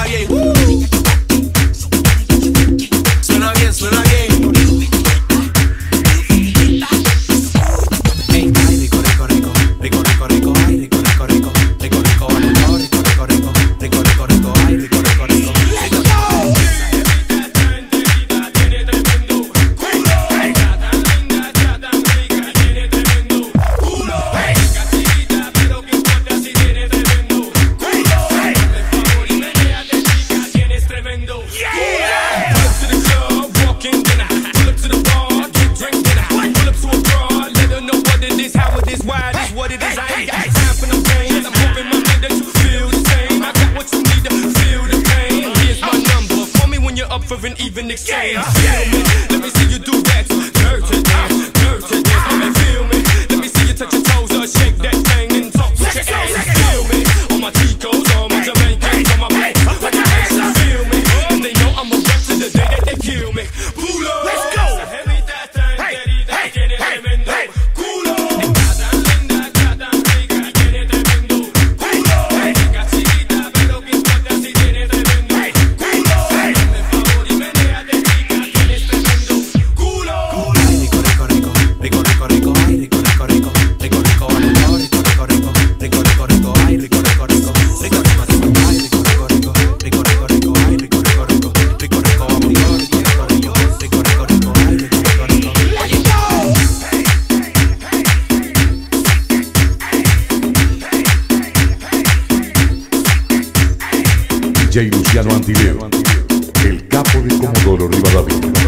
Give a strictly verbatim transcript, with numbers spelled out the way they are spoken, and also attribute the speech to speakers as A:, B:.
A: bien. Suena bien, suena bien. Ey, ay, rico, rico, rico, rico, rico, rico, ay, rico, rico, rico, rico, rico, rico, rico, rico, rico, rico, rico, rico, ay, rico, rico, rico.
B: For an even exchange. Feel me, let me see you do that. Nerve to dance, nerve to dance. Let me feel me, let me see you touch your toes or shake that thing and talk with your ass. Feel me, all my Chicos, all my Jamaicans, all my black Haitians. Feel me, and they know I'm a rep to the day that they kill me. Pull up, let's go. Hey, hey, hey, hey, culo. Cada linda, cada rica, tiene tremendo culo. Chica chiquita, pero que importa si tiene tremendo culo.
C: D J Luciano Antileo, el capo de Comodoro Rivadavia.